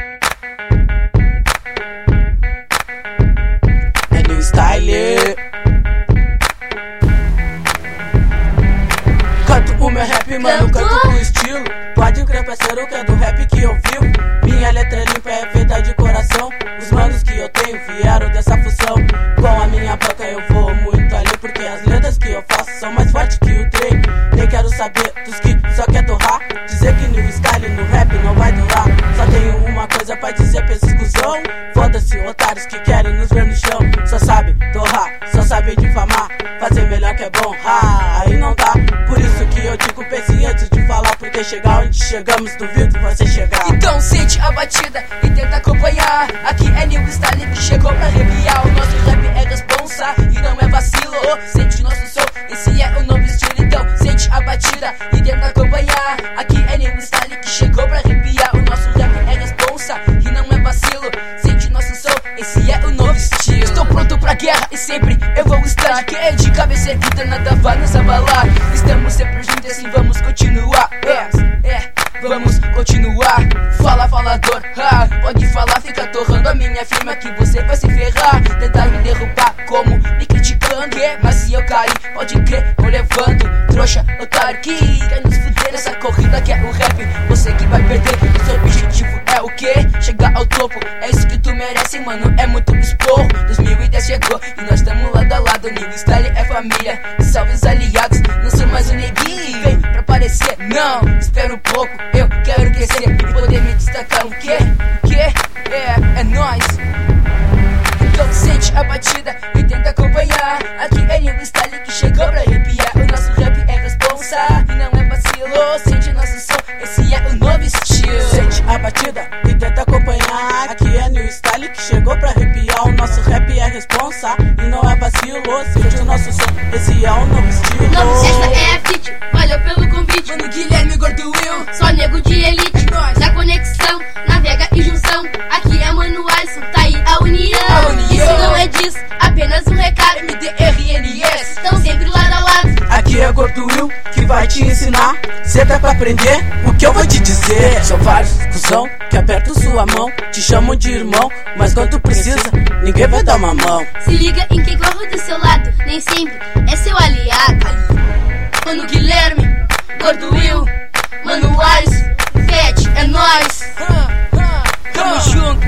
É new style. Canto o meu rap, mano, canto com estilo. Pode crer, parceiro, que é do rap que eu vivo. Minha letra limpa é feita de coração. Os manos que eu tenho vieram dessa função. Com a minha boca eu vou muito ali, porque as letras que eu faço são mais fortes que o trem. Nem quero saber dos que só quer torrar. Dizer que new style no rap não vai durar. Só tenho uma coisa pra dizer pra esses cuzão. Foda-se, otários que querem nos ver no chão. Só sabe torrar, só sabe difamar. Fazer melhor que é bom, aí não dá. Por isso que eu digo, pense antes de falar. Porque chegar onde chegamos, duvido você chegar. Então sente a batida e tenta acompanhar. Aqui é new style que chegou pra arrepiar. O nosso rap é responsa e não é vacilo. Sente nosso som, esse é o novo estilo. Então sente a batida e tenta acompanhar. Aqui é new style que chegou pra arrepiar. O nosso rap é responsa e não é vacilo. Sente nosso som, esse é o novo estilo. Estou pronto pra guerra e sempre eu vou estar. Que é de cabeça erguida, nada vai nos abalar. Estamos sempre juntos, assim vamos continuar. Vamos continuar. Fala, falador, pode falar, fica torrando a minha firma que você vai se ferrar. Tentar me derrubar como me criticando, mas se eu cair, pode crer, vou levando. Trouxa, otário, que quer nos fuder nessa corrida que é o rap. Você que vai perder, o seu objetivo é o quê? Chegar ao topo, é isso que tu merece, mano, é muito esporro. 2010 chegou e nós estamos lado a lado. New style é família, salve os aliados. Não sou mais um neguinho, vem pra aparecer, não, espera um pouco. Eu quero crescer e poder me destacar. O quê? É nóis. Então sente a batida e tenta acompanhar. Aqui é new style que chegou pra arrepiar. O nosso rap é responsa e não é vacilo. Sente nosso som, esse é o novo estilo. Sente a batida e tenta acompanhar. Aqui é new style que chegou pra arrepiar. O nosso rap é responsa e não é vacilo. Sente o nosso som, esse é o novo estilo. Essa é a fit, valeu pelo convite. Mano, Guilherme, Gordo Will, só nego de elite, na conexão, navega e junção. Aqui é Mano Alisson, tá aí a união. Isso não é disso, apenas um recado. MDRNS, tão sempre lado a lado. Aqui é Gordo Will que vai te ensinar. Senta pra aprender o que eu vou te dizer. São vários cuzão que apertam sua mão, te chamam de irmão, mas quando precisa, ninguém vai dar uma mão. Se liga em quem corre do seu lado, nem sempre é seu aliado. Mano Guilherme, Gordo Will, Mano Alisson, Fete, é nóis. Tamo junto.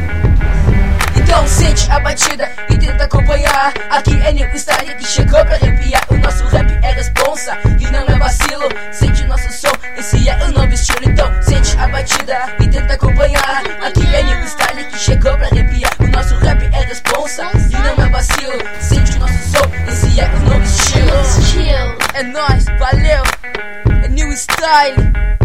Então sente a batida e tenta acompanhar. Aqui é new style que chegou pra arrepiar. O nosso rap é responsa e não é vacilo. Sente nosso som, esse é o novo estilo. Então sente a batida e tenta acompanhar. Aqui é new style que chegou pra arrepiar. O nosso rap é responsa e não é vacilo. Sente nosso som, esse é o novo estilo. É nóis, É nóis, valeu. É new style.